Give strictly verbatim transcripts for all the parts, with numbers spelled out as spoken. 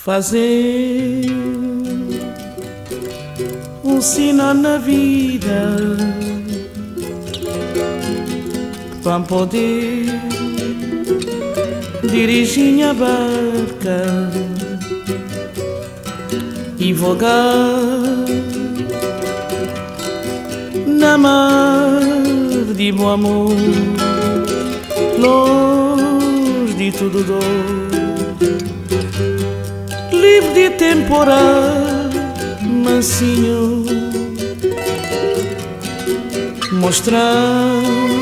fazer um sinal na vida para poder dirigir a barca e vogar na mar de bom amor, longe de tudo dor, livre de temporal, mansinho, mostrar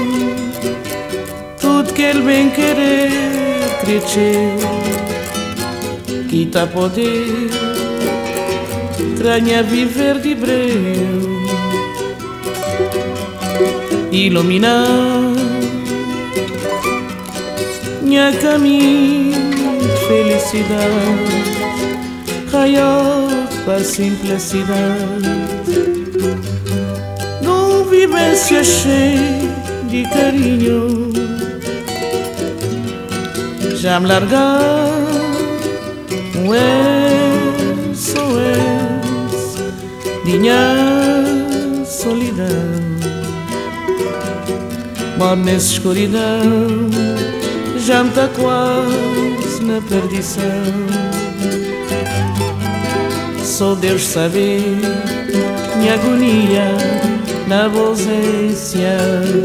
tudo que ele bem querer crescer, que tá poder tranha viver de breu, iluminar minha caminho de felicidade, raiar para a simplicidade, numa vivência cheia de carinho, já me largar um é, sou és, minha solidão, moro nessa escuridão, já me tá quase na perdição. Só Deus saber minha agonia na ausência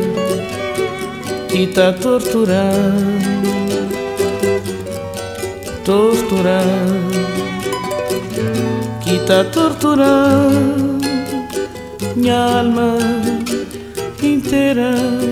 que tá torturando, torturando, que tá torturando minha alma inteira.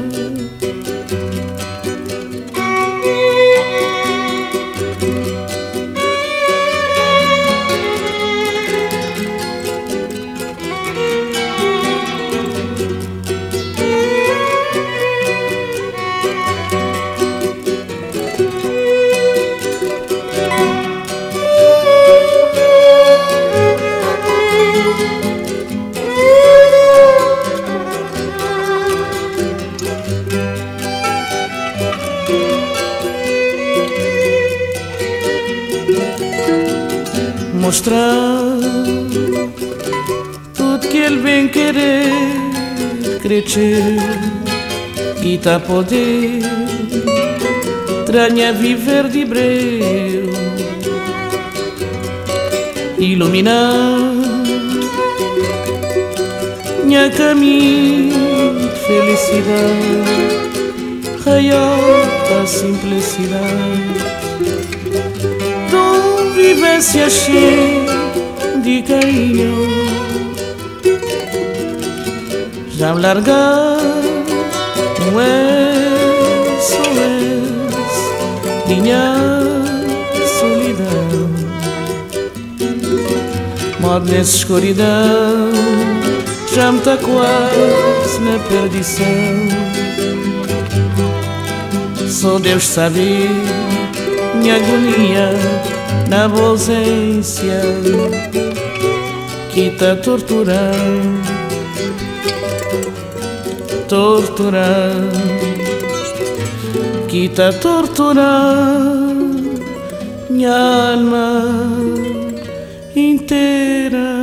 Mostrar tudo que ele bem querer crescer e tá poder tranha viver de breu, iluminar minha caminho de felicidade, raiar a simplicidade, vivência cheia de carinho, já me largar não é, sou és, minha solidão, moro nessa escuridão, já me tá quase na perdição. Só Deus sabe minha agonia na ausência que tá torturando, torturando, que tá torturando minha alma inteira.